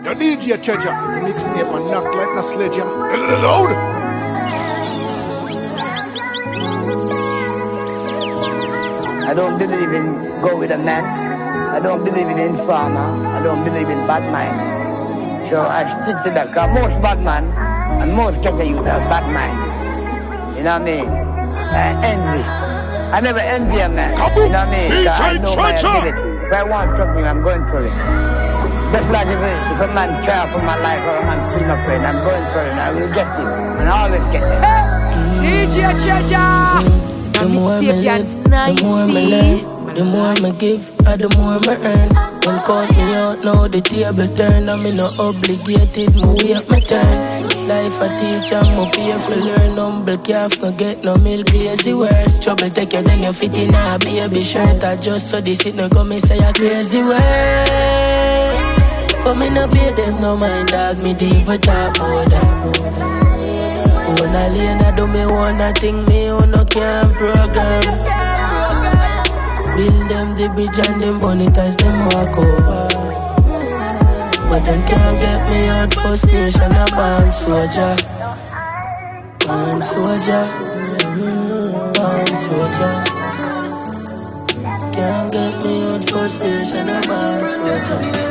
Your DJ Treasure, you mix me up and knock like a sledge. Loud. I don't believe in go with a man. I don't believe in informer. I don't believe in bad mind. So I stick to that. Because most bad man and most ghetto youth have bad mind. You know what I mean? Envy. I never envy a man. You know what I mean? I know my ability. If I want something, I'm going for it. Just like if a man care for my life or a man kill my friend, I'm going for it. I will get him. And I always get him. DJ Treasure! The more I live, the more I learn. The more I give, the more I earn. Don't call me out now, the table turn. I'm not obligated, me wait my turn. Life I teach, I'm up here for learn. Humble calf, no get no milk, lazy words. Trouble take you, then you fit in a baby shirt. I just so this it no go me say a crazy word. But me no pay them no mind, dog, me diva talk about that. When I lay I do me wanna thing, me on no can program. Build them the bridge and them burn it as them walk over. But them can't get me out for station, a band soldier. Band soldier. Band soldier. Can't get me out for station, a band soldier.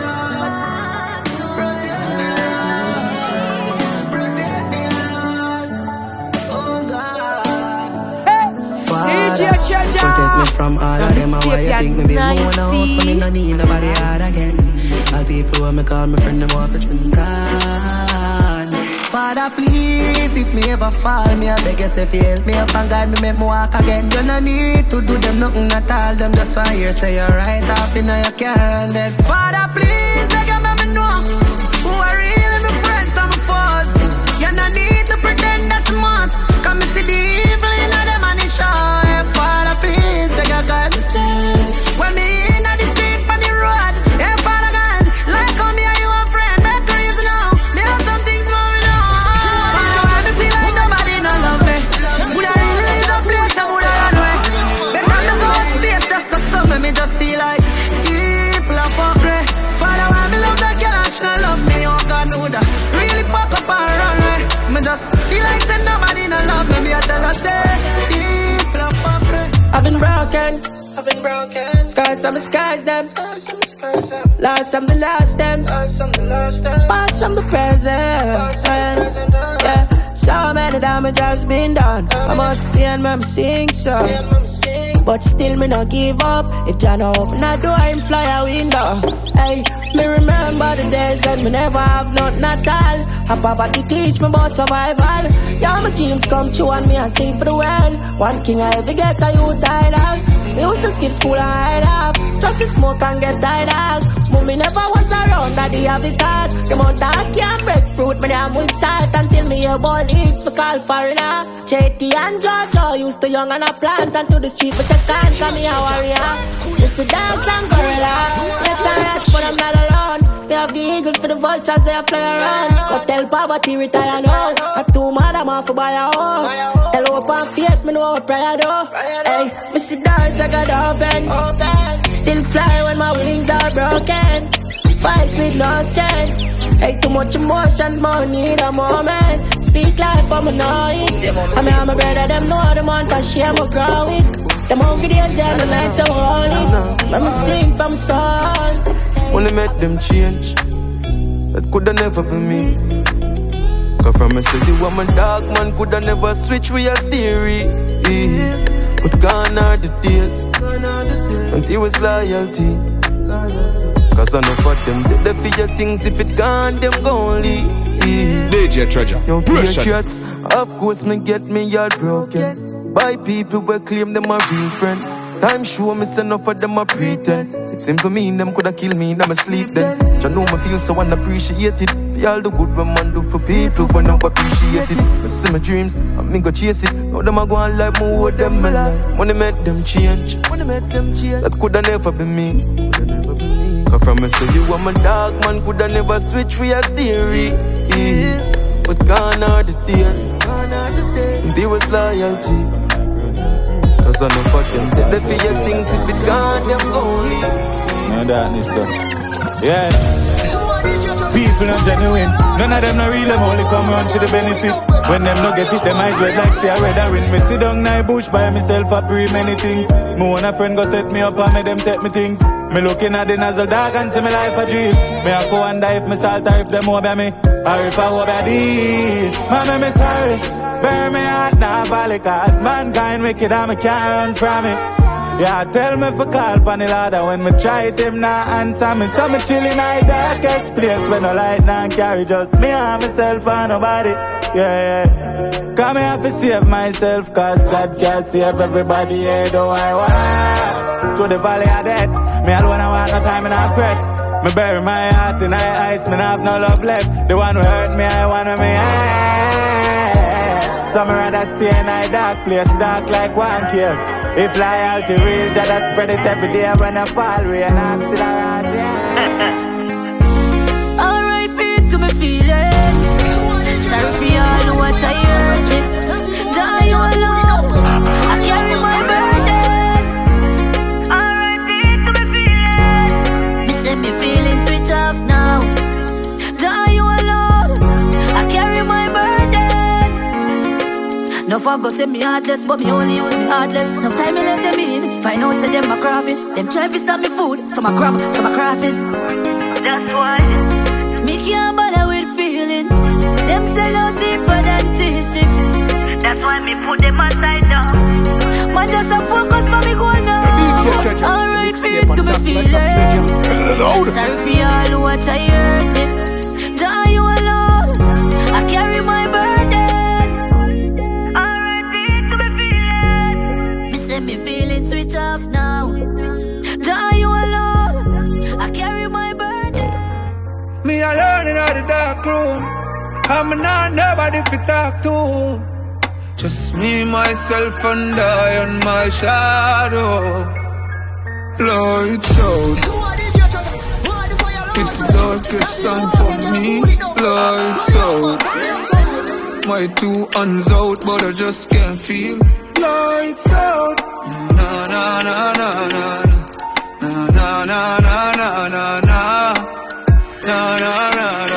Protect me from all of them. Why you think me be alone now? So me no need nobody hard again. All people when me call me friend, them want to sing God. Father, please, if me ever fall, me I beg you say help me up and guide me, make me walk again. You no need to do them nothing at all. Them just want hear say you're right off in your car and then Father, please, beg you make me know who are really my friends and my foes. You no need to pretend that's a must. Come and see the evil in them and it show. Please, beg you God, when me in the street, on the road, hey, Father God, like how me and you a friend, make the reason now, there are some things moving on. I feel like nobody no love me. Would I really leave the place, I would have run away. Because the ghost space just got some, me just feel like people are fucking. Father, when me love that girl, she don't love me, oh God, no, that really pop up and run away. Me just feel like say nobody no love me, I tell her, say, people are fucking. I've been broken. Scars on the skies, them. Lost on the lost, them. Past from the present. Yeah. So many damages been done. I must be and me sing so. But still me not give up. If John open that door, him fly a window. Hey, me remember the days when me never have nothing at all. A poverty teach me about survival. Yeah, my dreams come true and me and sing for the world. One king I ever get, a youth tired of. Me used to skip school and hide off. Just to smoke and get tired of. Mommy never was around, daddy have it hard. The amount I can't break fruit, me I'm with salt. Until me a ball eats for call foreigner. JT and Jojo used to young and a plant. And to the street but I can't call me a warrior. It's the dogs and gorilla. Let's rats but I'm not alone. They have the eagles for the vultures, they fly around. Go tell poverty retire now. I too mad I'm off to buy a house. Tell hope and faith, me know what prayer do. Hey, me see doors I got open. Still fly when my wings are broken. Fight with no strength. Hey, too much emotions, more need a moment. Speak life, I'm annoying. I mean, I'm a brother, them know the month I share my growing. Them hungry days, them the nights I'm holy. Let me sing from soul. When I met them change, that coulda never be me. Cause from me say you are my dog, man, coulda never switch with your theory. But gone are the days, and it was loyalty. Cause enough of them, they for your things, if it gone, them gon' leave. DJ Treasure, young patriots, of course me get me yard broken by people who claim them a real friend. Time show me say enough of them a pretend. It simple mean them coulda kill me in my sleep then. You know me feel so unappreciated. For all the good when man do for people when I appreciate it. I see my dreams, and me go chase it. Now them a go on like me owe them my life. When they make them change, that coulda never be me. Cause from me say you are my dog, man, coulda never switch for your theory. But gone are the days, and there was loyalty. Cause I know for them, they for your things, if it gone, them gon' leave. No darkness though. Yeah. People not genuine. None of them not real, them only come around for the benefit. When them no get it, them eyes red like say I red ring. Me sit down in bush by myself, I pre many things. Me want a friend go set me up and make them take me things. Me looking at the nozzle dog and see me life a dream. Me have to wonder if me salt or if them over me, or if I over these. Mama, me sorry, bury me heart now valley, cause mankind wicked and me can't run from it. Yeah, tell me for call pan the ladder when me try it, him now answer me. So me chill in my darkest place when no light now carry, just me and myself and nobody. Yeah. Come here to save myself, cause God can't save everybody, yeah, though I want. Through the valley of death, me alone I want no time and I fret. Me bury my heart in ice, me have no love left. The one who hurt me, I want me, so me rather stay in a dark place, dark like one cave. If loyalty real, gotta spread it every day when I fall, and I'm still around, yeah. R.I.P. to me feeling. Sorry for all who watch I hurt me. Die you alone, I carry my burden. R.I.P. to me feeling. Me send me feeling switch off now. Die you alone, I carry my burden. No fuck go say me heartless, but me only use me heartless. No time me let them in, find out say them my crafties. Them try to stop me food, some I crab, some I crosses. That's why me can't bother with feelings. Them sell out deeper than T-stick. That's why me put them aside now. Man just a focus for me go now. R.I.P. to me feelings. Sorry for all who watch I hurt me. Die you alone, I carry my burden. Me feeling switch off now. Die you alone, I carry my burden. Me alone in the dark room. I'm not nobody to talk to. Just me, myself and I and my shadow. Lights out. It's the darkest time for me. Lights out. My two hands out, but I just can't feel. Lights out. Na na na na na na na na na na na na na na na.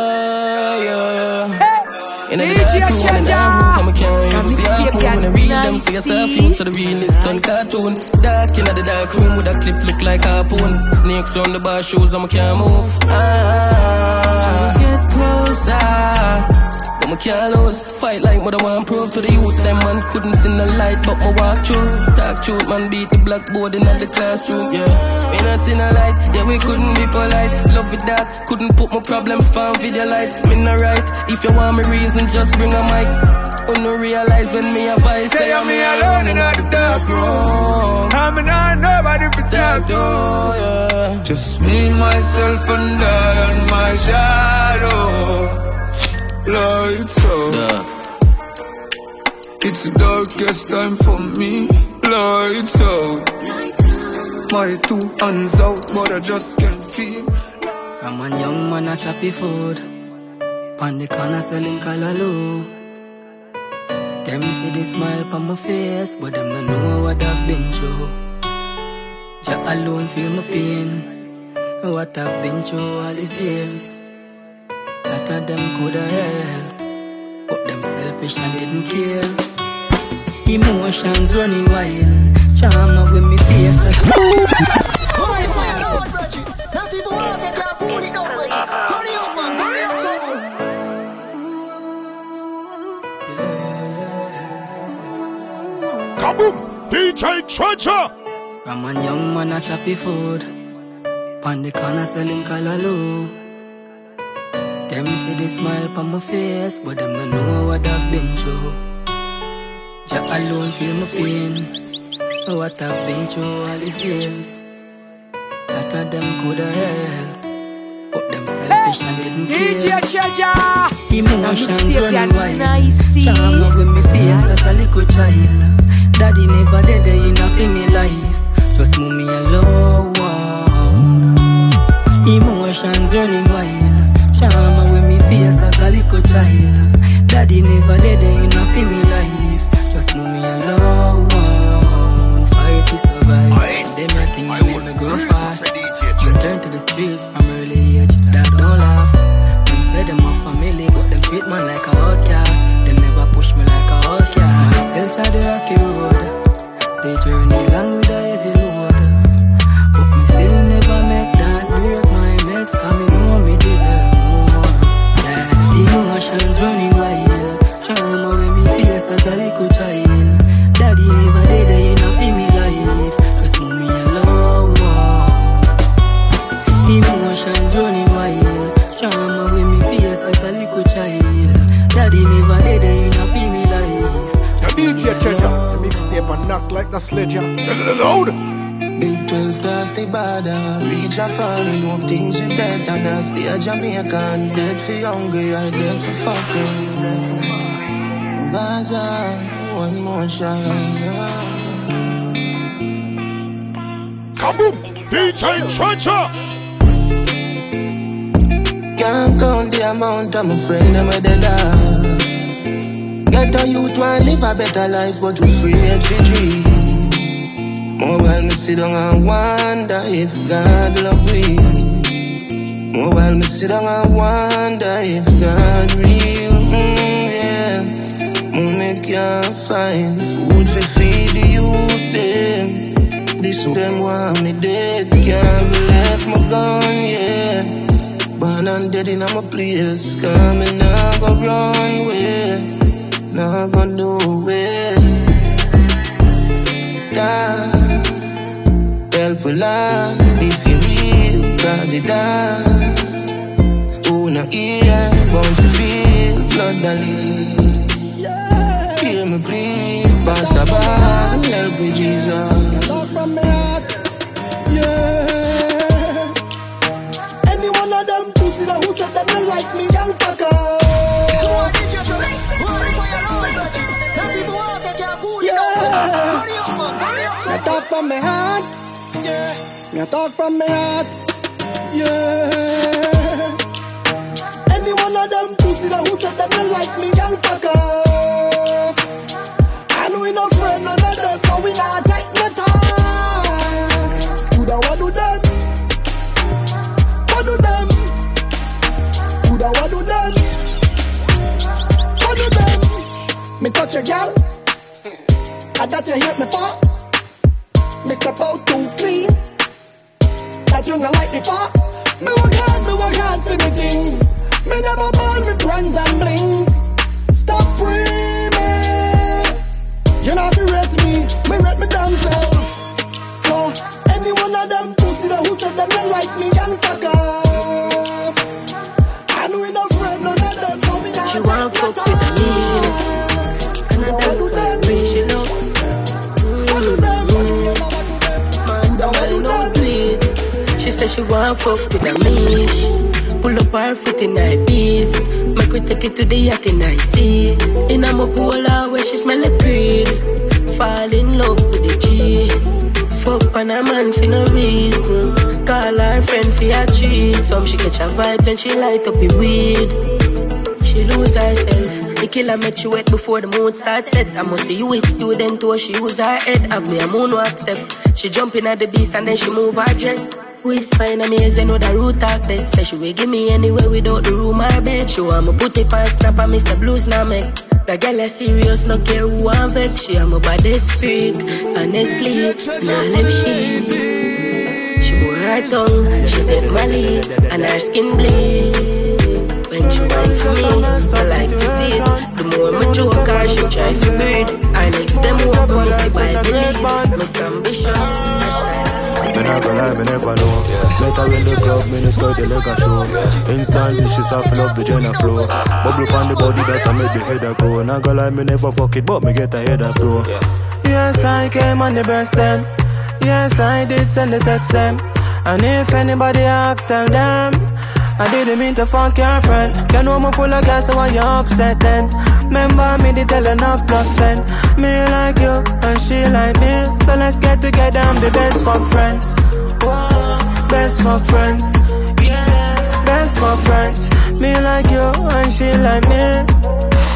In the dark room, in the roof, I'm a carry. See how cool when I read them. See yourself, you so the realist on cartoon. Dark in the dark room with a clip look like harpoon. Snakes on the bar shoes, I'm a can't move. Just get closer. I can't lose. Fight like what I want prove to the youth. Them man couldn't see the light, but my walk through. Talk truth, man beat the blackboard in the classroom, yeah. We not see no light, yeah, we couldn't be polite. Love it dark, couldn't put my problems on video light. Me not right, if you want me reason, just bring a mic. Only realize when me a fight, say I'm me alone in the dark room. I'm not nobody to talk to, yeah. Just me, myself and I and my shadow. Lights out. It's the darkest time for me. Lights out. My two hands out, but I just can't feel. I'm a young man at choppy food. On the corner selling callaloo. Them see the smile on my face, but them don't know what I've been through. Jah alone feel my pain. What I've been through all these years. Lot of them coulda helped, but them selfish and didn't care. Emotions running wild, charm with me face like Kaboom! DJ Treasure! I'm a young man at choppy food. On the corner selling callaloo. Them see the smile on my face, but them don't know what I've been through. Jah alone feel my pain. What I've been through all these years. Lot of them coulda helped, but them selfish and didn't care. DJ Treasure. Emotions running wild. Charm with me face as a little child. Daddy never dead enough in me life. Just move me alone. Emotions running wild. Charm with me face as a little child. Daddy never let enough in me life. Just move me alone. Fight to survive. Them a thing you make me grow fast. past. Turn to the streets from early age, that don't laugh. Them say them a family, but them treat man like a outcast. Them never push me like a outcast. I still try the rocky road. They journey long with a heavy load, but me still never make that break my mess. Cause me know me deserve more. Yeah, emotions running wild. Trauma when me face as a little child. Daddy never did it enough in me life. Just move me alone. Emotions running wild. Trauma when me face as a little child. Daddy never did it enough in me life. Your DJ Treasure, the mixtape and knock like the sledge. Loud. Big 12 class the border. Reach a foreign, hope things be better. Now stay a Jamaican. Dead for hungry, I dead for fucking. Gaza, one more shot. Kaboom! DJ Treasure! Can't count the amount of my friend them with the dog. Get a youth want live a better life, but we afraid to dream. More while me sit down and wonder if God love we. More while me sit down and wonder if God real. Yeah. More me can't find food for feed the youth them. This them want me dead, can't be left my gun, yeah. Born and dead in my place, coming now go run way. Now go nowhere. God, helpful Lord, if you real, cause it die. Who no ear, bound to feel blood that leak. Hear me please, Pastor Bar, help me Jesus. Talk from my heart, yeah. Any one of them pussy that who said that they like me can fuck up. I talk from my heart, yeah. I talk from my heart, yeah. Any one of them pussy that who said that they like me can fuck off. I know enough friend none of them, so we not take no time. Who da what do them? What do them? Who da what do them? What do them? Me touch a girl, and that you hate me for. Me step out too clean, that you not like me for. Me work hard for me things. Me never born with brands and blings. Stop dreaming. You not be rate me rate me damn self. So, any one of them pussy that who said them they like me can fuck off. I know enough friend none of them, so we not. She want fuck with me, and I dance for me, she love. What do them? She said she want fuck with a mish. Pull up her foot in her piece. Make we take it to the yacht in I see. In a mopola where she smell a pretty. Fall in love with the G. Fuck on a man for no reason. Call her friend for a threesome. She catch her vibes and she light up the weed. She lose herself. The killer make she wet before the moon starts set. I must see you a student or she use her head. Have me a moon who accept. She jump in at the beast and then she move her dress. Whisper in a maze and know the root talk set. Say she will give me anywhere without the room or bed. She want me put it on snap and me say blues now make. The girl is serious, no care who I'm vex. She am a baddest freak, honestly, now left she wore her tongue, she take my lead, and her skin bleed. When she went for me, I like to see it. The more my joke her, she try to breed. Her legs them up, me see by the lead. Miss ambition, me not gonna lie, me never know. Met her in the club, me no skirt the leg a show. Instantly she start fill up the Jenna flow. Bubble on the body that I make the head a go. Not gonna lie, me never fuck it, but me get a head a slow. Yes, I came on the breast them. Yes, I did send the text them. And if anybody asks, tell them I didn't mean to fuck your friend. You know me full of gas, so why you upset then? Remember me, they tell enough plus 10. Me like you, and she like me. So let's get together, I'm the best fuck friends. Whoa, best fuck friends. Yeah, best fuck friends. Me like you, and she like me.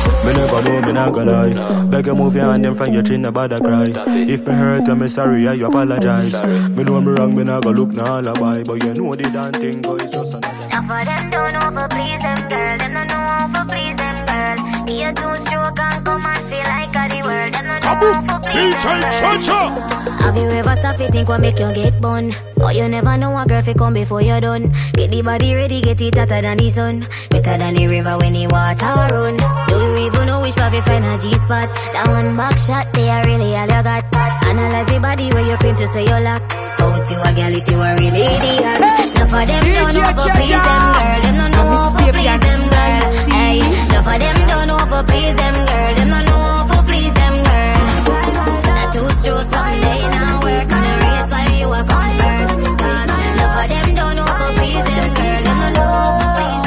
Me never know, me not gonna lie. Beg you move your hand in front your chin, about a cry. If me hurt you, me sorry, I you apologize. Me know me wrong, me not gonna look no alibi. But you know the damn thing, go it's just another. Now for them don't know for please them girl. Them don't know how for please them girl. Be a two-stroke and come and feel like a the world. Them don't know how for please them girl. Have you ever stopped to think what make you get bun? Or you never know a girl fi come before you're done. Get the body ready, get it hotter than the sun. Better than the river when the water run. Do you even know which part you find a G-spot? That one back shot, they are really all you got. Analyze the body where you claim to say you lack. Out you a gal, you are really idiot. Now for them don't know for please them girl. Them don't know how for please them girl. Hey, now for them don't know for please them girl. Them don't know how for please them girl. That two strokes someday now work on a race while you are come first. Cause now for them don't know for please them girl. Them don't know how for please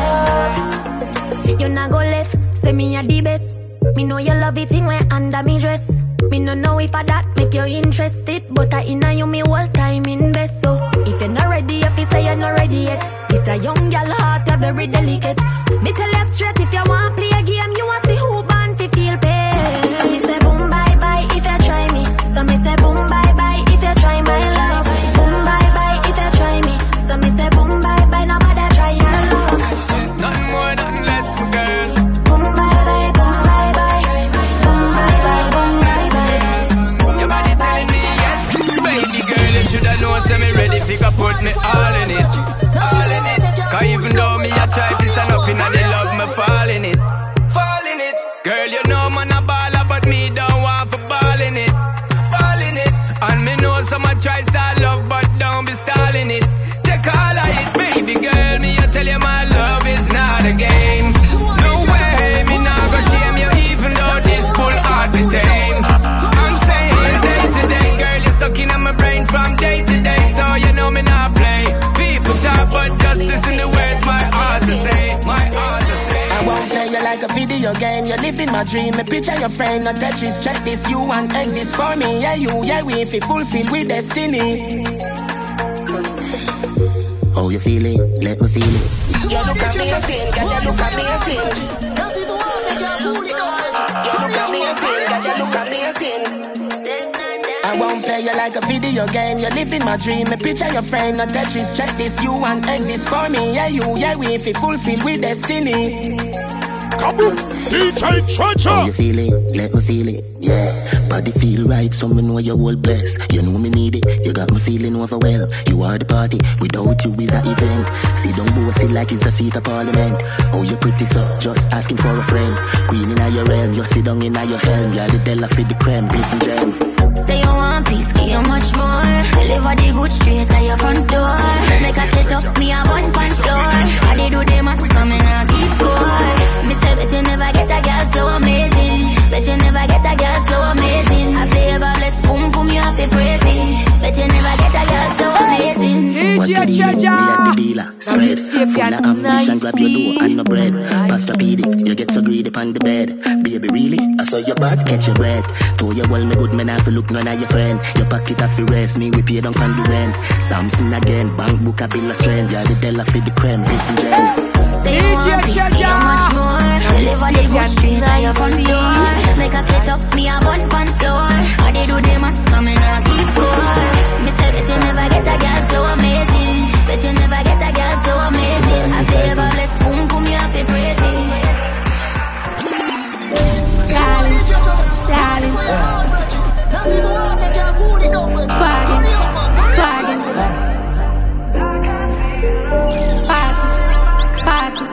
them girl. You not go left, say me a the best. Me know you love it thing when under me dress. Me no know if I that make you interested, but I inna you me whole time invest. So if you're not ready, if you say you're not ready yet, this a young girl heart, you're very delicate. Me tell you straight, if you want play a game, you want see who born fi feel pain. So me say boom bye bye if you try me. So me say boom bye bye if you try my love. Boom bye bye if you try me. So me say boom bye bye nobody try your love. Nothing more, nothing less, my girl. Boom bye bye, boom bye bye, boom bye bye, boom bye bye. Your body telling me yes, baby girl. You shoulda known, say me ready, figure put me all in it, all in it. Cause even though me a try to stand up inna the love, me fall in it, fall in it. Girl, you know man a baller, but me don't want for ball in it, ball in it. And me know some a try style love, but don't be stalling it. Take all of it, baby girl. Me I tell you my love is not a game. No way, me not go shame you, even though this full hard to tame. I'm saying day to day, girl, you're stuck in my brain from day to day, so you know me not play. People talk, but just listen to words my heart to say, my heart to say. I won't play you like a video game. You're living my dream. Me picture your friend, not Tetris. Check this, you want exist for me. Yeah, you, yeah, we if it fulfill with destiny. How you feeling? Let me feel it. You look amazing, girl, you look amazing. You look amazing, girl, you look amazing. I won't play you like a video game. You're living my dream. Me picture your friend, not Tetris. Check this, you want exist for me. Yeah, you, yeah, we if it fulfill with destiny. Kaboom! DJ Treasure! How you feeling? Let me feel it. Yeah, body feel right, so me know you're all blessed. You know me need it, you got me feeling overwhelmed. You are the party, without you is an event. See don't bossy like it's a seat of parliament. Oh you pretty so, just asking for a friend. Queen in your realm, you sit down in your helm. You're the Della for the creme, peace and gem. Say you want peace, give you much more. Deliver the good straight at your front door. Make a set up, me a bun pan store. I did do the max, coming and keep score. Me say bet you never get a girl so amazing. Bet you never get a girl so amazing. I play a bless, boom boom, you have to praise it. Bet you never get a girl so amazing. DJ Treasure, spread full of ambition, grab your dough and no bread. Pastrapedic, you get so greedy on the bed. Baby, really? I saw your bad, catch your breath. Told you well, me good man, I feel look none of your friend. Your pocket off your rest, me we pay down on the rent. Samson again, bank book a bill of strength. You're the Della for the creme, peace and gem. Say you want peace, give you much more. Deliver the good straight at your front door. Make a get up, me a bun pan floor. I they do the maths, coming and keep score. Me say that you never get a girl so amazing. Bet you never get a girl so amazing. I say ever bless, boom boom, you have to praise it. Darling, darling, swaggin', swaggin', party,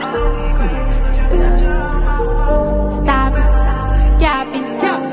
stop, capping.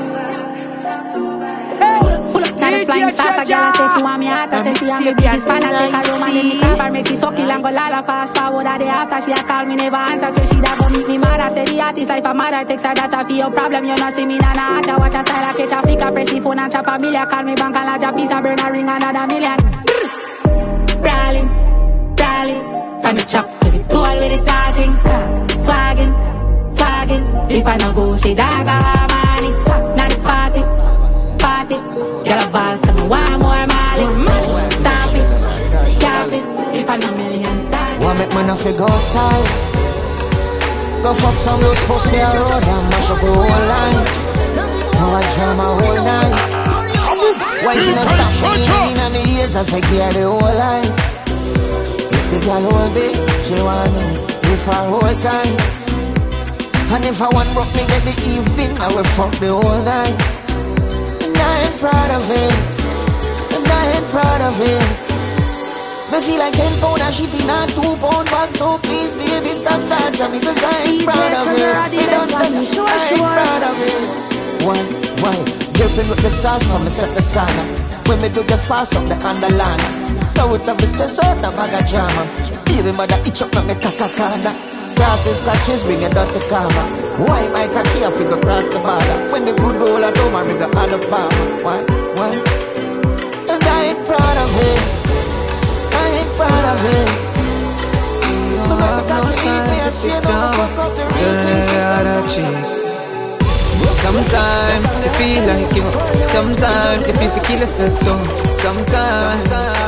Flying saucer, girl, say she want me out. Say she want me biggest fan. I take her home and then me grab her, make she suck it and go lala fast forward. At the after she a call me never answer. Say she da go meet me mad. I say the artist life a mother. Takes her data for your problem. You not see me na na. I watch her style, I catch her flick, I press the phone and chop a million. Call me bank and lodge a piece of brain and ring another million. Brawling, brawling, from the chop to the pool with the talking. Swagging, swagging. If I no go, she dog a harmony. Not the party. Party, get a ball, so me want more Molly. Stop it, cap it. If I know millions, start. Wanna make man a figure outside? Go fuck some loose pussy a road and mash up the whole line. Now I draw my whole night. Why you not stop shaking in my ears as I get the whole line? If the girl hold me, she want me for a whole time. And if I want broke me get the evening, I will fuck the whole night. And I ain't proud of it. And I ain't proud of it. Me feel like 10 pound and shit in a 2 pound bag. So please baby stop touching me, cause I ain't proud of it. Me don't tell you, I ain't proud of it. Why? Dripping with the sauce, so me set the sauna. When me do the fast up the underliner. Now with the stress out the bag of drama. Baby mother itch up me kakakana. Crosses, scratches, bring it down to karma. Why my cocky a figure cross the border? When the good roll I do my ring up on the palmer. Why? And I ain't proud of it. I ain't proud of it. But I can't keep me a shit on fuck up the real thing. Sometimes you feel like you, sometimes you feel to kill yourself down. Sometimes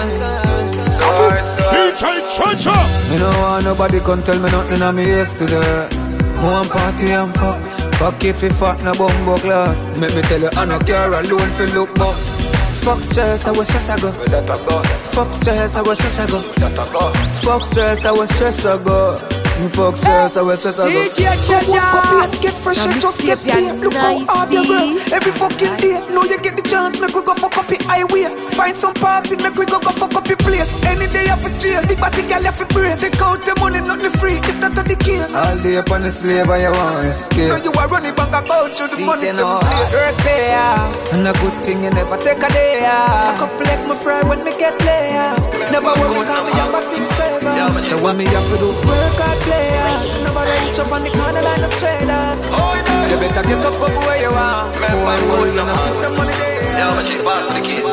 me no want nobody can tell me nothing on me yesterday. One party and fuck, pocket fi fat na bumbo clock. Make me tell you I no care alone fi look back. Fuck stress, I was stress I go. Fuck stress, I was stress I go. Fuck stress, I was stress I go. Fuck stress, I was stress I go. Get fresh and just get paid. Look how hard you work every fucking day. Know you get the chance, make we go fuck up your highway. Find some party, make we go fuck up your place. Any day I for chase, the body girl you fi brace. Take out the money, nothing free, if that's the case. All day upon the slave and you want escape. Now you are running bank account, you the money to play. Work there, and a good thing you never take a day off. I couple like my friend when me get lay off. Never when me call me up a thing saver. So what me have to do? Work hard, play hard. Nobody reach up on the corner line and straight up. You better get up where you are. Boy, you know see some money there. Yeah, but you pass for the kids.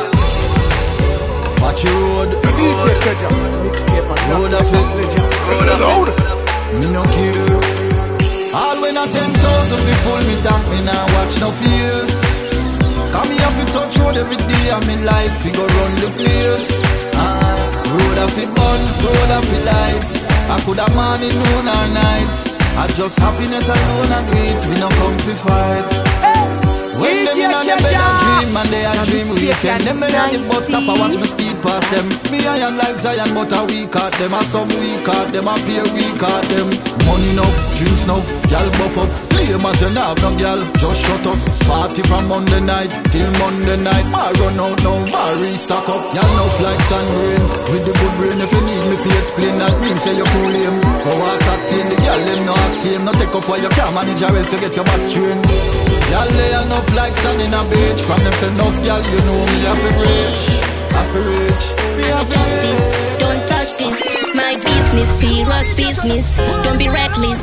Watch your road. DJ Treasure. Mixtape and road of this legend. Road. Me no care. All when a 10,000 people me talk, me now watch no fears. Come me have to touch road every day of me life. We go run the place. Road of it burn, road of it light. I could have morning, noon or night. I just happiness alone and great. We no come to fight. When them in on the bed I dream and they a dream weekend. Them in on the bus stop I watch me speed past them. Me iron like Zion but a weak at them. A some weak at them, a peer weak at them. Money enough, drinks enough, y'all buff up. Lame as you have no girl, just shut up. Party from Monday night till Monday night. Bar run out now, bar restock up. Y'all enough like sun rain. With the good brain if you need me to explain that means say you're cool lame. Go out acting, the girl them no acting. No take up while you can't manage or else you get your back strained. Y'all lay enough like sun in a beach. From them say enough girl, you know me have to reach. Have to reach. Me have to reach. Don't touch this, my business, serious business. Don't be reckless.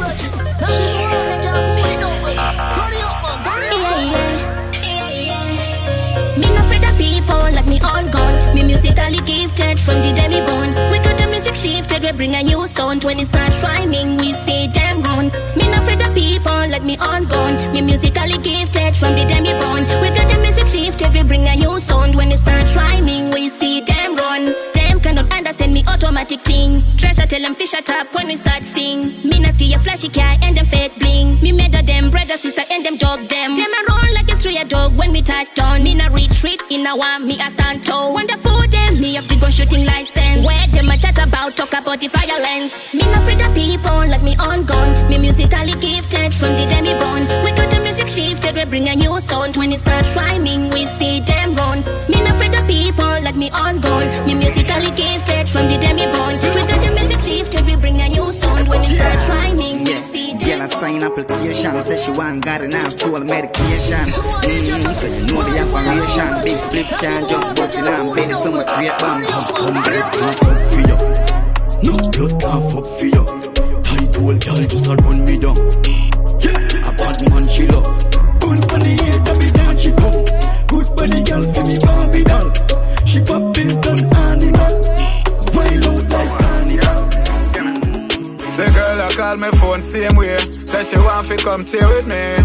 Me not afraid of people like me on gun. Me musically gifted from the demi bone. We got the music shifted, we bring a new sound. When it starts rhyming, we say damn run. Me not afraid of people like me on gun. Me musically gifted from the demi bone. We got the music shifted, we bring a new sound. When it starts rhyming, we say damn run. Them cannot understand me automatic thing. Treasure tell them fish a top when we start sing. Me not ski a flashy car and them fake bling. Me mega them brother sister and them dog them. Them a run like a stray dog when me touch down. Me not retreat in a one, me a stand tall. When the food them, me have to go shooting license. Where them a chat about, talk about the violence. Me not afraid of people like me on gun. Me musically gifted from the demi bone. We got the music shifted, we bring a new sound. When it starts rhyming, we see them run. Me not afraid of people like me on gun. Me musically gifted from the demi bone. We got the music shifted, we bring a new sound. When it starts rhyming, we see them. Girl, I sign application, say she want garden and soul medication. So you know the affirmation. Big split change up, busting and baby, so much great bomb. Have some blood can't fuck for you. No blood can't fuck for you. Tight old girl just a run me down. Yeah, a bad man she love. Good bunny here, that be down she come. Good bunny girl for me Barbie doll. She pop built on animal. Wild out like carnival. The girl I call my phone same way. Say she want to come stay with me.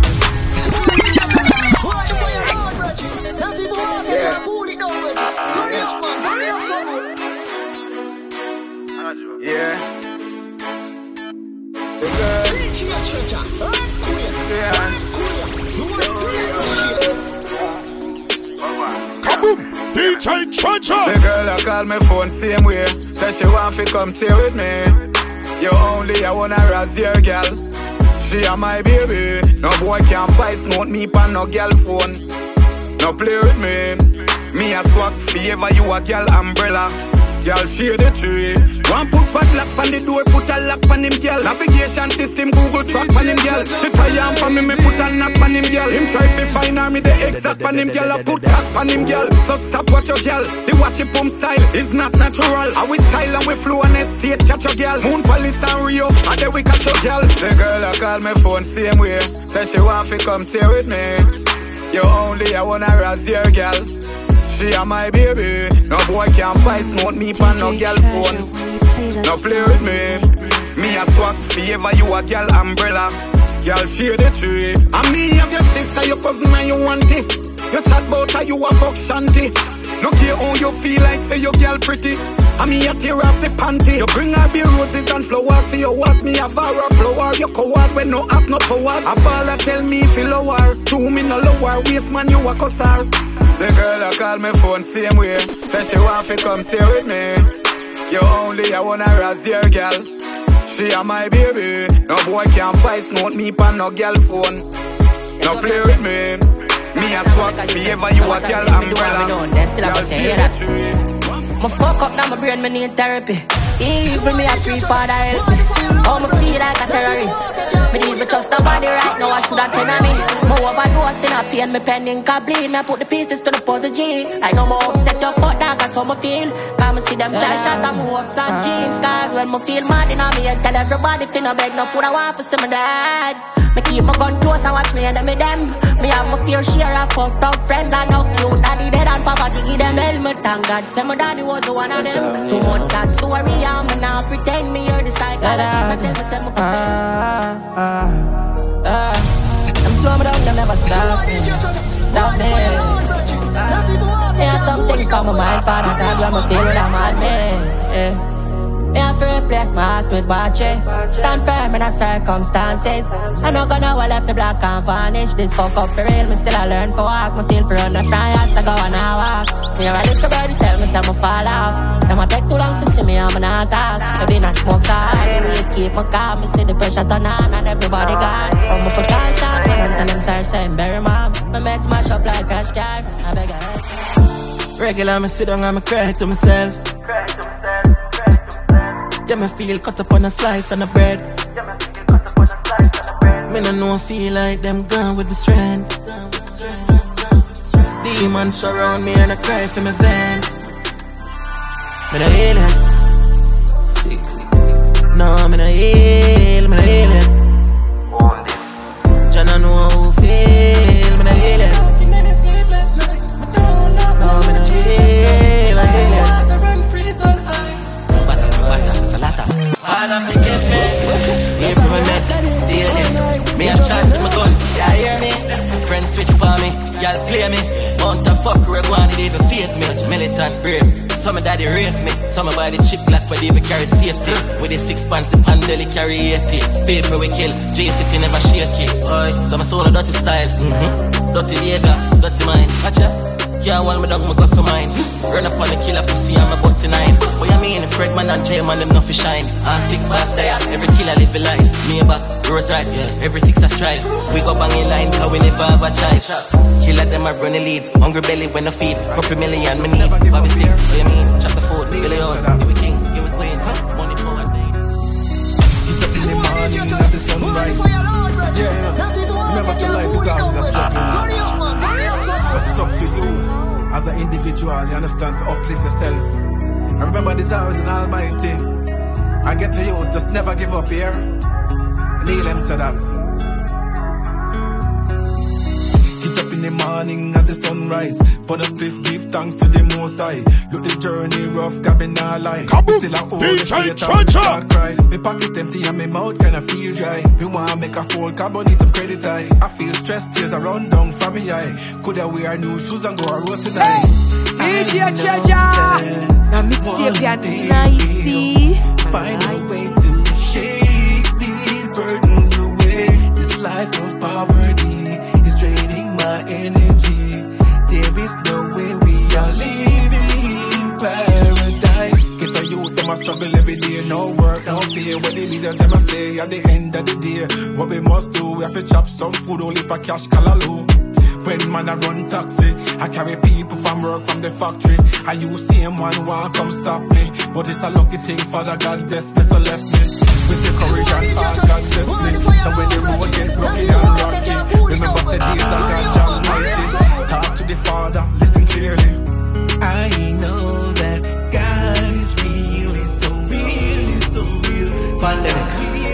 Yeah. The girl Kaboom! DJ Treasure! The girl that call me phone same way. Said she want to come stay with me. You only I wanna razz your girl. She a my baby. No boy can voice note me pan no girl phone. No play with me. Me a swap favor you a girl umbrella. Girl shade the tree. One put padlock on the door, put a lock on him girl. Navigation system Google track on him girl. She try and for me put a knock on him girl. Him try to find her me the exact on him girl. I put tap on him girl. So stop watch your girl. The watch it pump style is not natural. I we style and we flow and estate catch your girl. Moon Palace and Rio, and then we catch your girl. The girl that call me phone same way. Said she want to come stay with me. You only I wanna razz your girl. She a my baby. No boy can voice note me pan no girl phone. No play with me. Me a swap favor you a girl umbrella. Girl shade the tree. And me have your sister, your cousin and your auntie. You chat bout her, you a fuck shanty. No care how you feel like say your girl pretty. And me a tear off the panty. You bring her be roses and flowers for your was. Me a barra blower. You coward when no have no powers. A baller tell me if you lower. 2 me no lower. Waste man you a cussar. The girl that call me phone same way. Said she want to come stay with me. You only I wanna razz your girl. She a my baby. No boy can voice note me pan no girl phone. No play with me. Me a swap favor you a girl umbrella. Girl shade the tree. My fuck up now my brain, me need therapy. Even me a free father help me. How me feel like a terrorist. Me need to trust nobody right now, I should have ten of me. Me overdose in a pain, me pen ink a bleed. Me I put the pieces to the puzzle G. I know me upset your fuck dog, that's how me feel. Cause me see them try shot and me walk some jeans. Cause when me feel mad in me, I tell everybody finna beg no food I want for see my dad. Me keep my gun close and watch me enemy them. Me have my fair share of fucked up friends. I know few daddy dead and papa give them helmet. Thank God say my daddy was the one of them. Too much sad story, I'm now pretend me hear the psychologist. I tell me say my I'm slow me down, them never stop me. Stop me. Yeah, some things come my mind, Father God, when I feel it, I'm mad me. Yeah, for replace my heart with watching. Stand firm in the circumstances. I'm not gonna well left the black and vanish. This fuck up for real, me still I learn for walk. Me feel for run the fryers, I go on a walk. Me a little birdie tell me say me fall off. Them a take too long to see me, I'm not talk. Me been a smoke side, we keep my calm. Me see the pressure turn on and everybody gone. From me for call shot, when I'm telling sir saying bury mom. Me make smash up like cash car, I beg a help. Regular me sit down and me cry to myself. Yeah, me feel cut up on a slice on the bread. Me no know feel like them gone with the strength. Demons surround me and I cry for me van. Me no heal it. Sickly. No, me no heal, me no heal it. Jah no know how feel, me no heal it. No, me no heal, I heal it. Father, forgive me. Hear from my meds, deal it. Me a chat, my gun, y'all hear me? Friends switch for me, y'all play me. Mount a fuck, red one, it even face me. Militant brave, some of daddy raise me. Some of the chick black, but they even carry safety. With the 6 pants, the pandeli carry 80. Paper we kill, J-City never shake it. Oi, some soul a dirty style. Dirty behavior, dirty mind. Watch out. Yeah, while me dog, me go for mine. Run up on the killer pussy, I'm a bossy 9. What you mean, Fred man and J man, them not fi shine. 6 bars there, every killer live a life. Me a back, Rose Rice, yeah, every 6 a strike. We go bang in line, cause we never have a child. Killer them a running leads, hungry belly when I feed. Couple million, me need, Bobby 6, what you mean? Chop the food, Billy House, give a king, give a queen. Money, power, name. Get up in the morning, as the sunrise. Yeah, remember so life is always a struggle. But it's up to you, as an individual, you understand, to uplift yourself. And remember, this hour is an almighty. I get to you, just never give up here. Neil M said that. Get up in the morning as the sunrise. Put a spliff, give thanks to the Most High. Look the journey rough, cabin all line. Still a hold the faith and start cry. Me pocket empty and me mouth kinda feel dry. Me wanna make a full carbon, need some credit I feel stressed, tears are run down from me eye. Coulda wear new shoes and go a road tonight. DJ Treasure, my mixtape ya nicey. Find a way to shake these burdens away. work, no pay. What the leaders them a say at the end of the day. What we must do, we have to chop some food, only for cash callaloo. When man I run taxi, I carry people from work from the factory. And you see him one want come stop me. But it's a lucky thing, Father God bless me, so left me with your courage and heart, God bless me. So when the road get rocky and rocky, remember say days of God Almighty. Talk to the Father, listen clearly. I know that God is really so real. Pandemic.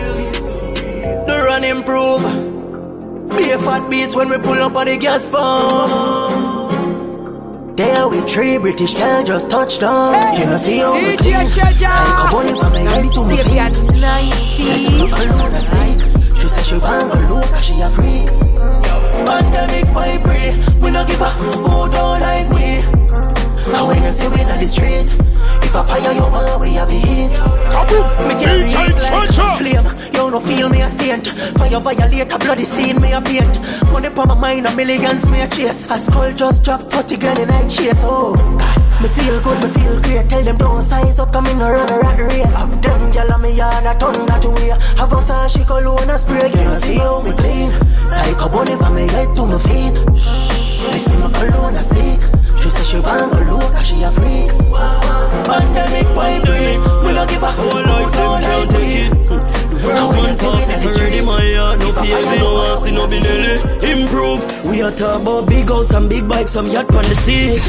The run improve. Be a fat beast when we pull up on the gas pump. There with 3 British girls just touched down. You know see how we do. Psycho bunny from my head to my feet. I see no alone as like. She said she want go look cause she a freak. Pandemic boy pray. We no give a who don't like we. And when you see we in the street, if I fire your man, we have a heat. Me get the heat like flame. You no feel me a saint. Fire violate a bloody scene, me a paint. Money for my mind, a millions me a chase. A skull just dropped 40 grand in I chase. Oh God, me feel good, me feel great. Tell them don't size up, come in a run a rat race. Have them gyal on me yard a ton that way. Have us a she cologne a spray. You see how me clean. Psycho bunny from my head to my feet. Listen my cologne a speak. She say she want to look cause she a freak. Pandemic boy green. We don't give a whole life them can't take it. The worst one pass it already my yard. No fear, no ass, no Benelli. Improve. We are talk about big house and big bikes, some yacht on the sea.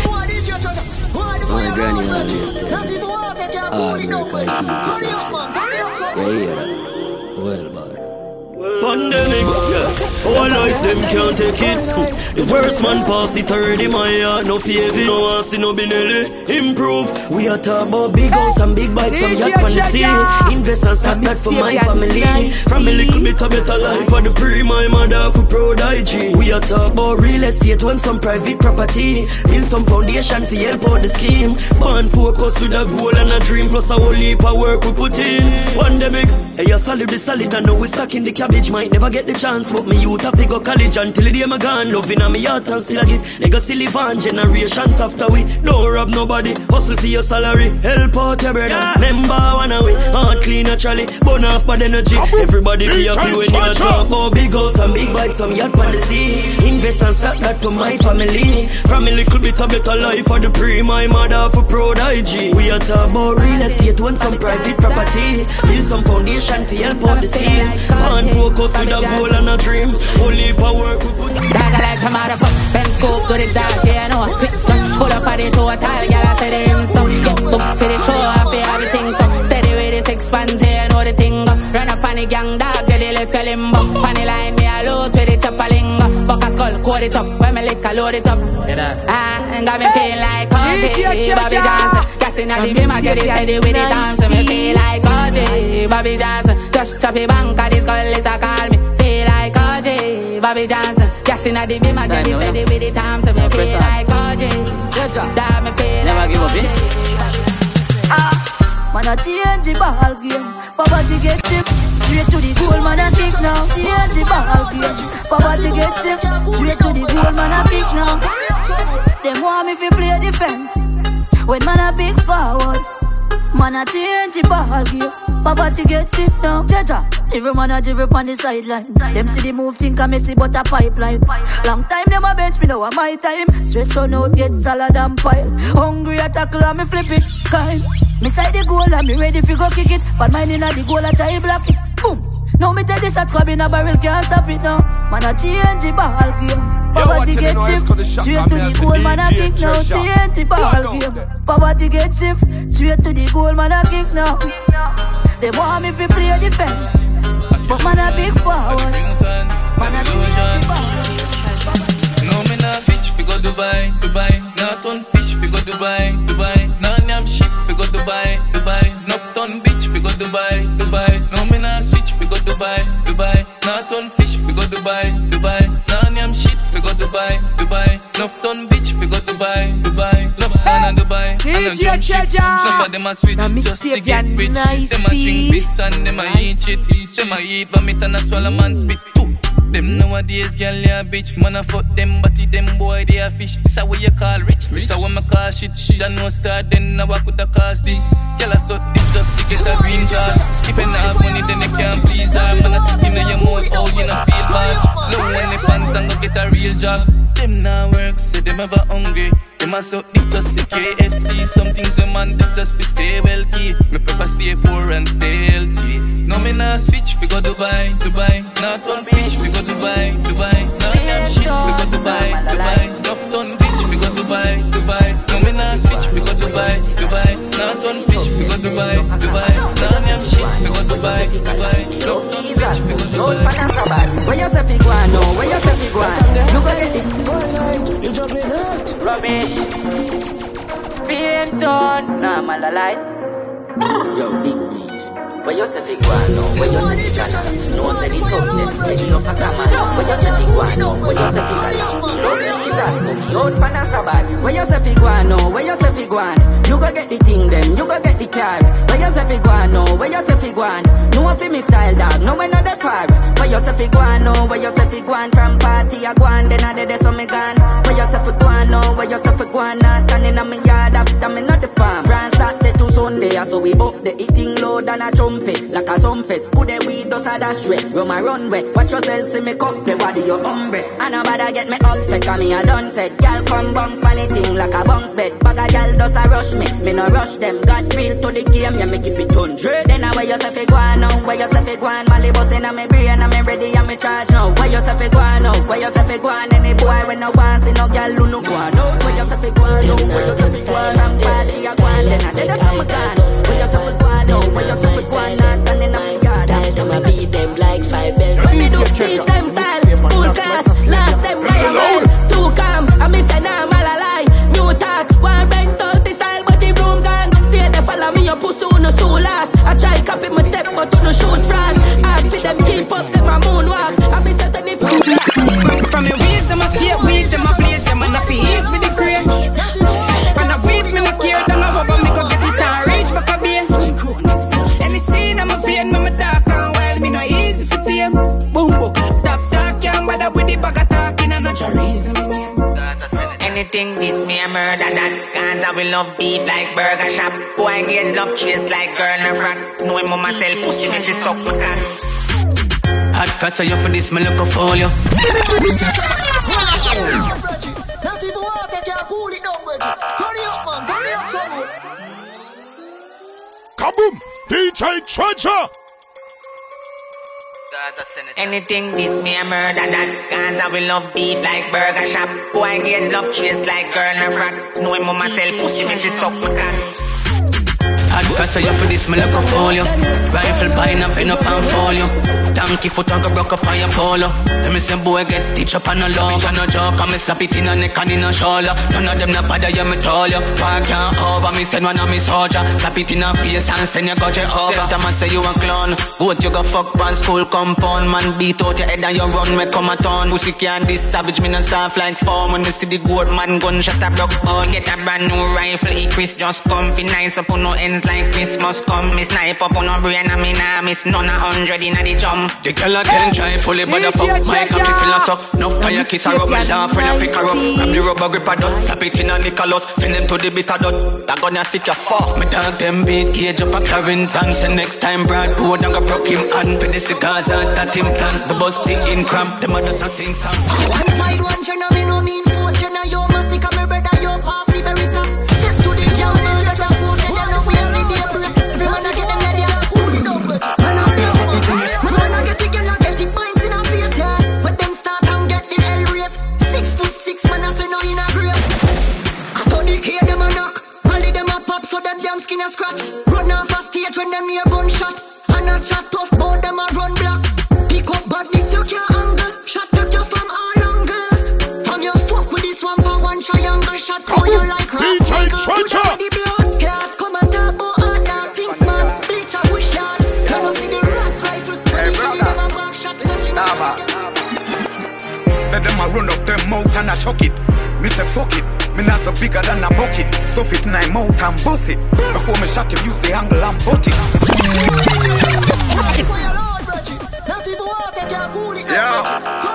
My granny always there. Hard work I keep to success. You hear that? Well, bad. Pandemic, yeah. Our life them can't take it. The worst man pass it already my yard. No fear, no ass, no Benelli. Improve. We are talk about big house and big bikes, some yacht on the sea. Invest and start that for my family. From a little bit of better life for the pre, my mother for proud IG. We are talk about real estate, want some private property. Build some foundation to help out the scheme. Born focus with a goal and a dream, plus a whole heap of work we put in. Pandemic, hey, you solid the solid and now we stuck in the cabbage. Might never get the chance, but me youth have to go college until the day my gone. Loving on me heart and still I get legacy live on generations after we. Don't rob nobody, hustle for your salary. Help out your brother, member one away. Heart clean naturally, burn off bad energy. Everybody be happy when you talk about big house and big bikes, some yacht on the sea. Invest and start that for my family. From a little bit of better life for the pre, my mother for proud IG. We are talk about real estate, want some private property. Build some foundation to help out the scheme. Man focus with a goal and a dream. Only power we put. Dog like a motherfucker. Ben scoop to the dark, yeah, I know. Quick touch, pull up on the total. Y'all I say the him stuff. Get booked for the show, I feel everything tough. Steady with the 6 pants, yeah, I know the thing go. Run up on the gang, dog, get the left your limbo. Funny line, me a load with the chopper lingo. Buck a skull, core it up. When me lick, I load it up. And got me feel like Bobby Johnson. Gassing at the beam, I get it steady with the dance. Me feel like Bobby Johnson. Just chop it bank, this skull is a call me. Feel like Bobby Johnson. Gassing at the beam, I get it steady with the dance. Me feel like that me feel never give up, Man a change the ball game. Poverty get chip straight to the goal. Man a kick now. Change the ball game. Poverty get chip straight to the goal. Man a kick now. Them want me fi play defense when man a big forward. Man a change the ball game. Poverty get shift now. Jaja, every man a dribble on the sideline. Them see the move, think I messy but a pipeline. Long time them a bench me now a my time. Stress run out, get salad and pile. Hungry a tackle and me flip it kind. Me side the goal and me ready fi go kick it. But mine inna the goal I try block it. Boom. Now me take the shot squab in a barrel, can't stop it now. Man a change the ball game. Poverty get shift straight to the goal, man a kick now. Change the ball game. Poverty get shift straight to the goal, man a kick now. They want me fi play defense, but man a big forward. Man a change the ball. No me nah bitch fi go Dubai. Not on fish fi go Dubai. Nah yam shit fi go Dubai. Nuff ton bitch fi go Dubai. No me nah switch fi go Dubai. Not on fish fi go Dubai. Nah yam shit fi go Dubai. Nuff ton bitch fi go Dubai. Love Ghana Dubai. And a jump ship. Some of them a switch just to get rich. Them a drink piss and them a eat shit. Them a eat vomit and a swallow man spit too. Them nowadays, girl, yeah, bitch. Man, I fuck them, body, them boy, they a fish. This a what you call rich. This a what me call shit. Jah no start, then now I coulda cause this. Girl, I suck this just to get a green card. If you not have money, then you can't please her. Man, I sit in your mouth, oh, you not feel bad. No only fans and go get a real job. Them now work, say them ever hungry. Them a suck dick just to KFC. Some things a man that just fi stay wealthy. Me prefer stay poor and stay healthy. No me nah switch, we go Dubai, Dubai. Not one fish, we go Dubai, Dubai. Not damn shit, we go Dubai, Dubai. Enough ton bitch, we go Dubai, Dubai. No me nah switch, we go Dubai, Dubai. Not one fish, we go Dubai, Dubai. Not damn shit, we go Dubai, Dubai. Enough Jesus, we go Dubai. Where you say fi go on now? Where you say fi go on? You go get it. You just been hurt. Rubbish. Spin turn. Nah, man, a lie. Yo, big bitch. Where you say fi go on now? Where you say fi go on? No say the thugs them steady up a camera. Where you say fi go on now? Where you say fi go on? Lord Jesus, come me out pan a Sabbath. Where you say fi go on now? Where you say fi go on? You go get the thing them, you go get the car. Where you say fi go on now? Where you say fi go on? No one fi me style dog, no one not the far. Where you say fi go on now? Where you say fi go on? From party a go on, then a dead so me gone. Where you say fi go on now? Where you say fi go on? Not standing on me yard after me not the farm. France Saturday to Sunday, so we up the eating load and a trumpet. Like a some fest, could they weed us a dash way? Run my runway, watch yourself see me cup the body your umbre. And nobody get me upset, cause me a done said. Y'all come bounce funny thing like a bounce bed. Bag a y'all does a rush me no rush them. God real to the game, yeah me keep it 100. Then where you say fi go on now? Where you say fi go on? Mali bustin' on me brain and me ready and me charge now. Where you say fi go on now? Where you say fi go on? Any boy when no want see no girl who no go on now. Where you say fi go on now? Where you say fi go on? From party a go on, then I did it from a gun. Where you say fi go on now? Where you say fi go on? Not standing on me yard. Style them I beat them like 5 bells. When me do teach them style, school class, last them by a mile. Too calm, I miss a name all a lie. New talk, one bent out the style but the room gone. Stay there follow me, your pussy no so last. I try copy my step but on the shoes front. Hard for them keep up them a moonwalk. I miss a 25. From your waist, them a skate weak, them a place, them a nappy ease with the crane. From the whip, me no care, them a rubber, me go get it and reach back a beer. Any scene, I'm a fan, me dark and wild, me no easy for them. Boom, boom, top talk, can't bother with the bag of talking and not your reason. Anything this me a murder that. Cause I will love beef like burger shop. Boy engage love trace like girl and frack. Know him on myself, pussy when she suck my cock. Hot fast, so you for this, me look up for you. Not even water can cool it down, Reggie. Turn it up, man. Turn it up, someone. Kaboom! DJ Treasure! Anything this me a murder that. Cause I will love beef like burger shop. Boy engage love trace like girl and frack. Know him on myself, pussy when she suck my cock. Hot fast, so you for this, me look up for you. Rifle pine up in up and folio. Donkey foot and go broke up on your polo. Let me say boy get stitched up on a log. And no joke, and me slap it in a neck and in a shoulder. None of them not bother you, me told you. Walk out over, me send one of me soldier. Slap it in a face and send you go je over. Set a man say you a clown. Goat you go fuck one school compound. Man beat out your head and you run me come a town. Pussy can this savage, me no soft like form. When me see the goat man gun shot a block bone. Get a brand new rifle, Chris just come. Fi nice up on no ends like Christmas come. Me snipe up on no brain and me nah miss none of 100 in a the jump. The girl a can try fully but the fuck my cocky still a suck. No fire kiss her up, me laugh when you pick her up. Grab the rubber grip a dot, slap it in a Nicholas. Send them to the bitter dot, that gonna sick your fuck. Me dog them beat cage up a Carrington. Say next time Brad Road and go broke him hand. For the cigars and that him plan. The bus stick in cramp, them others a sing song. One side one chena, me no mean force chena. Yo massy come me brother, yo passy very top. Step to the girl, me let her food. They don't know we have the day break. Everyone a get them ready and cool it up. Man a play with the finish. Man a get the girl a get the pints in her face, yeah. When them start and get the hell race. 6'6" man a say no in a grave. I saw the kid them a knock. Molly them a pop so them damn skin a scratch. Run off a stage when them near gunshot. And a chat tough bout them a run black. Pick up badness you can't angle. Shot at you from all angle. From your fuck with this one for one triangle. Shot for you like rap. Put up the blood. Can't come and talk about all that things man. Bleach a wish yard. You don't see the rats rifle. Hey brother. Say them a run up them mouth and a chuck it. Me say fuck it. Me not so bigger than a bucket. Stuff it in my mouth and bust it. Before me shot him, use the angle and butt it. Not even water can cool it. Yeah.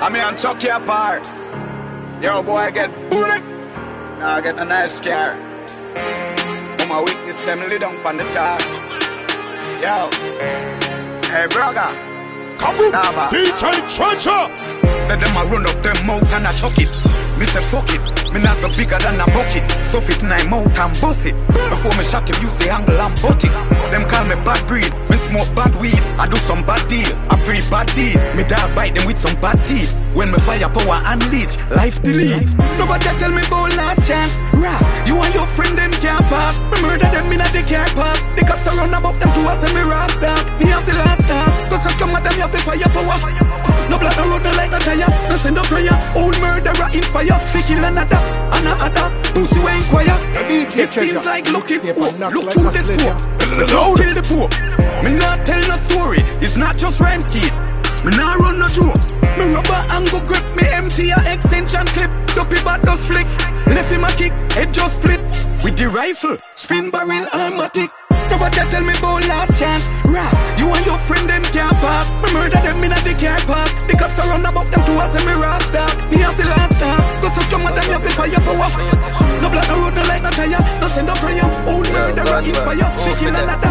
I mean, I'm Chucky apart. Yo, boy, I get bullet. Now I get a knife scare. For my weakness, them lay down on the top. Yo. Hey, brother. Kaboom! DJ Treasure! Said them I run up them mouth and I chuck it. Me say fuck it. Me not so bigger than a bucket. Stuff it in my mouth and bust it. Before me shot him, use the angle and butt it. Them call me bad breed. Me smoke bad weed. I do some bad deal. I pre bad deed. Me dog bite them with some bad teeth. When me fire power unleash, life delete. Nobody tell me about last chance. Ras, you and your friend them can't pass. Me murder them in a the car park. The cops are run about them to us and me rasta. Me have the last time. Cause I come at them, you have the fire power. No blood, no road, no light, no tire. No send no prayer. Old murderer inspire. Fi kill another, pussy we inquire. It seems like look is poor. Look through this poor. Don't kill the poor. Me not tell no story. It's not just rhyme scheme. Me not run no joke. Me rubber angle grip. Me empty a extension clip. Dopey bat does flick. Left him a kick. Head just split. With the rifle. Spin barrel automatic. Nobody tell me about last chance. Ras, you and your friend them can't pass. Me murder them in a the car park. The cops are run about them to us and me rasta. Me have the last time. Cause some come at them, you have the fire power. No blood, no road, no light, no tire. No send no prayer. Old murderer inspire. Fi kill another.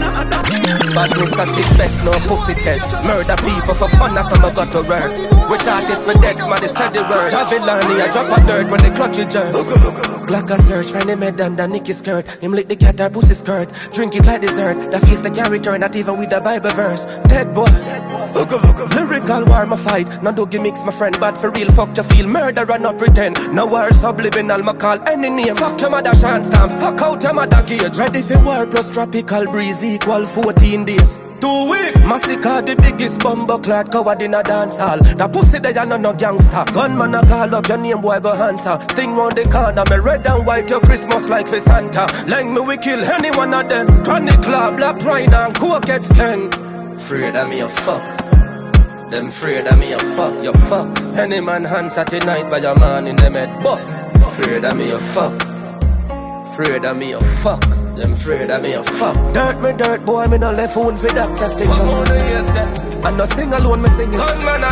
Bad Mr. Kick best, no pussy test. Murder people for fun, that's how I got to work. Which artist for Dex, man, they said the word. Javilani, I drop a dirt when they clutch it jerk. Glock a search, find him head under Nicky skirt. Him lick the cat her pussy skirt. Drink it like dessert. The face they can't return, not even with the Bible verse. Dead boy. Lyrical war, my fight. No do gimmicks, my friend, but for real, fuck you feel. Murderer, not pretend. No war, subliminal, my call any name. Fuck your mother, chance stamp. Fuck out your mother gauge. Ready for war plus tropical breeze equal 14 days. 2 weeks. Massacre the biggest bumbo clad coward in a dance hall. The pussy they are no gangster. Gunman a call up your name, boy go answer. Sting round the corner, me red and white your Christmas like for Santa. Like me we kill any one of them. Chronic Club, Black Rhino and Cokehead Gang. Afraid of me a fuck. Them afraid of me a fuck, you fuck. Any man answer tonight by your man in them head bust. Afraid of me a fuck. Afraid of me a fuck. Them afraid of me a fuck. Dirt me dirt boy, me no left phone for doctor station. And no sing alone, me sing it. Gunman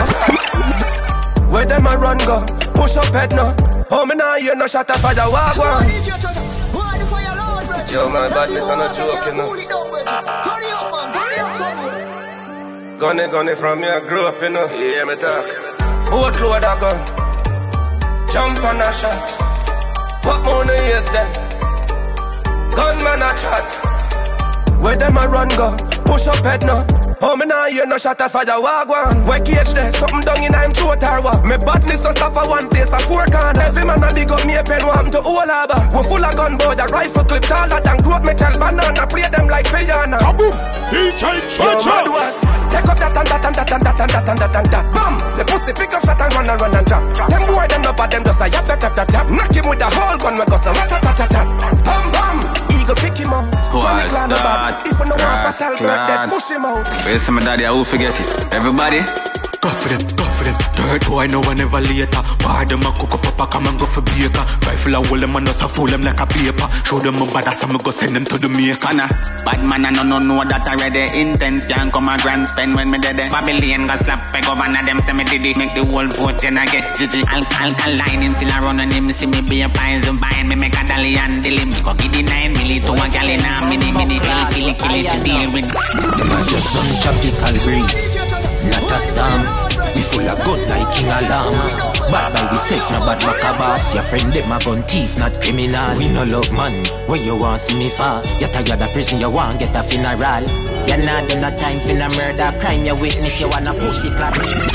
a where them a run go? Push up head no. Oh me nah hear no shot of fire walk one. Yo man, badness on a joke you know. Gunny from me I grew up you know. Yeah me talk. Boatload a gun. Jump on a shot. What more no years then? Gunman a chat. Where them a run go? Push up head no. Oh me nah hear no shot of fire walk one. Where cage there? Something down in I'm throat or what? Me badness no stop at one place a 4 corner. Every man a big up me a pen want to all harbor. We full of gun boy, a rifle clip taller than growth metal banana. Play them like piano. Kaboom! DJ Treasure! Take up that and that and that and that and that and that and that. Bam! The pussy pick up shot and run and drop. Them boy them no bad, them just a yap yap yap yap yap. Knock him with the whole gun we go so rat-tat-tat-tat. Bam bam! Eagle pick him out. Squad start. If you know what to tell bird, push him out. Where's some daddy, I will forget it. Everybody. Go for them, go for them. Dirt boy, no one ever later. Why them a cook up papa, come and go for baker. Rifle a hold them and us a fool them like a paper. Show them a bad ass and me go send them to the maker. Bad man I no know that already. Intense can't come a grand spend when me dead. Babylon go slap a governor them say me did it. Make the whole vote and I get GG. Alkaline him still a run on him. See me be a pies and buying me make a dolly and deal him. Me go give the 9 milli to a gal in a mini kill it to deal with. Them a just some tropical breeze. Not a storm. We full of good like King Alarm. Bad by we safe, no bad macabas. Your friend them a gun thief, not criminal. We no love man, where you want see me far. You tired of prison, you want get a funeral. You not do no time for no murder crime. You witness, you wanna pussy clap.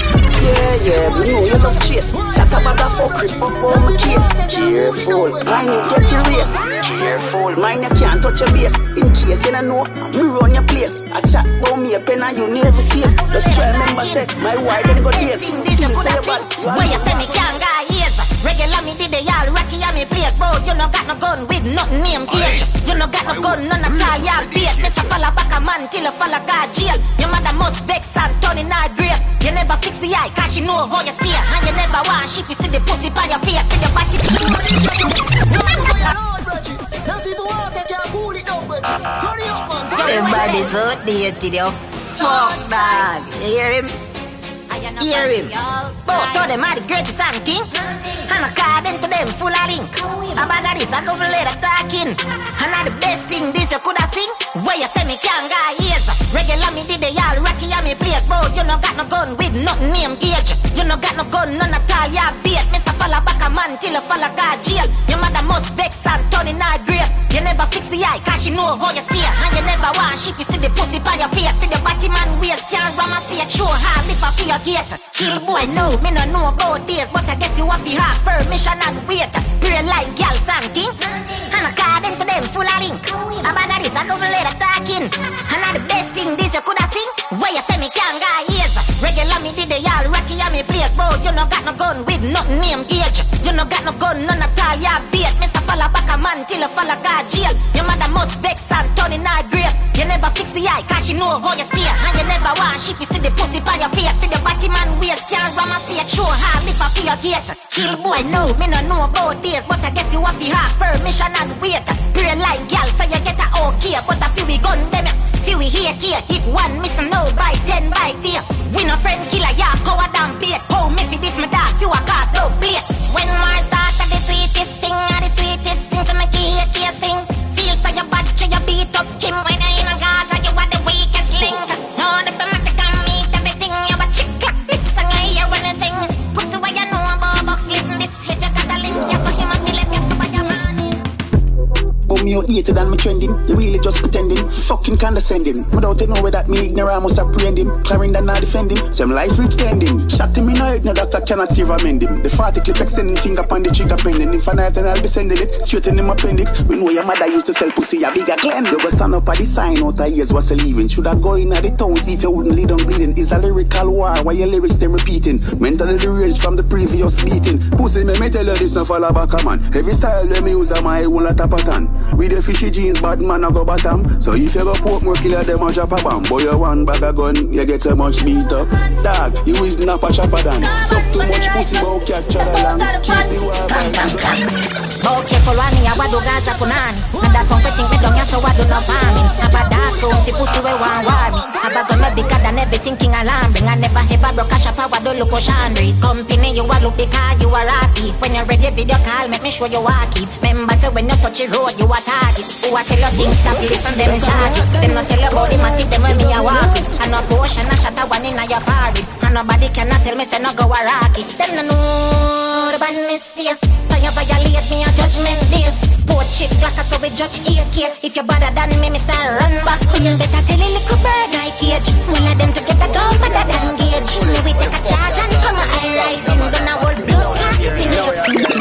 Yeah, we know you love chase. Chat about the fuckery, but on my case. Careful, mind you get your race. Careful, mind you can't touch your base. In case you don't know, me run your place. I chat about me a pen and you never see it. Just try remember set, my wife then go days. Still say your bad. Where you say me can't go years. Regular me did the y'all Rocky and me place. Bro, you no got no gun with nothing named age. You no got no gun, none of y'all y'all bait. Miss a fella back a man till a fella got jail. Your mother must vex and turn in her grave. You never fix the eye, cause she know how you stay. And you never want shit, you see the pussy by your face. See your body. Everybody's out there to the fuck dog. You hear him? Hear him. Both of them are the greatest thing. And I call them to them full of link. A bag of this, a couple later talking. And not the best thing this you coulda sing. Where you say me can't go ears. Regular me did they all Rocky at me place. Bro, you no got no gun with nothing name gauge. You no got no gun, none at all, ya bait. Miss a follow back a man till a follow God jail. Your mother must vex and turn in her grave. You never fix the eye, cause she know how you stay. And you never want shit, you see the pussy by your face. See the body man waist, can't ram a stage show hard, lift up for your gate. Kill boy, no, me no know about this. But I guess you have to have permission and wait. Pray like girl something. And I call them to them full of link. A bag of this, a couple later talking. And not the best thing this you coulda sing. Where you say me can't go ears. Regular me did they all Rocky at me place. Bro, you no got no gun with nothing name gauge. You no got no gun, none at all, ya bait. Miss a follow back a man till a follow God jail. Your mother must vex and turn in her grave. You never fix the eye, cause she know how you stay. And you never want shit, you see the pussy by your face. See the body man waist, can't ram a stage show hard, lift up for your gate. Kill boy, no, me no know about this. But I guess you have to have permission and wait. Pray like girl, so you get a okay. But a few we gun them, few we here. If one miss no by 10 by day. We no friend killer, yeah, go a damn bait. Oh, me fi this, me dog, few a cast, no plate. When Mars start the sweetest thing, the sweetest thing for me key sing. Feel so you bad, you beat up him. When I in a Gaza, you are the weakest link. No, the dramatic can meet everything. You a chick like this, and you hear when I sing. Pussy, what you know about box, listen this. If you got a link, you so you must be let me so by your man. Oh, me out later than me trending. You really just pretending, fucking condescending. Without to know where that me ignorant must apprehend him. Clarendon not defend him, some life reach ending. Shot him in the head, no doctor cannot save or mend him. The 40 clip extending, finger upon the trigger pending. If I night then I'll be sending it straight in him appendix. We know your mother used to sell pussy a bigger Glen. You go stand up at the sign out of years what's a leaving. Should I go in at the town see if you wouldn't lead on bleeding. It's a lyrical war, why your lyrics them repeating. Mentally deranged from the previous beating. Pussy me tell you this no fall back a man. Every style them use a my own a tap a tan. With the fishy jeans bad man a go bottom. So if you go poke more killer them a drop a bomb. Boy you one bag a gun, you get so much beat up. Dog, you is not a chopper than. Suck too much pussy but catch other long. Keep the war Bow careful one me a wadu Gaza punani. And that funk think me down ya so wadu no farming. Have a dark room fi pussy we want war me. Have a gun me bigger than everything king alarming. I never ever broke a shop a wadu look o chandries. Company you a look because you a rasty. When you ready video call make me show you walk it. Remember say when you touch the road you a target. Who a tell you things stop listen them charge it. Them not tell you about the matic them when me a walk it. And no potion a shot a one in a your party. And nobody cannot tell me say no go a rock it. Them no know the badness there. You violate me a judgment day. Sport shit like a so we judge AK. If you're better than me start run back. You better tell a little bird like cage. All of them together don't better than gauge. Me we take a charge and come a high rising. Then a whole blood clot keep in you.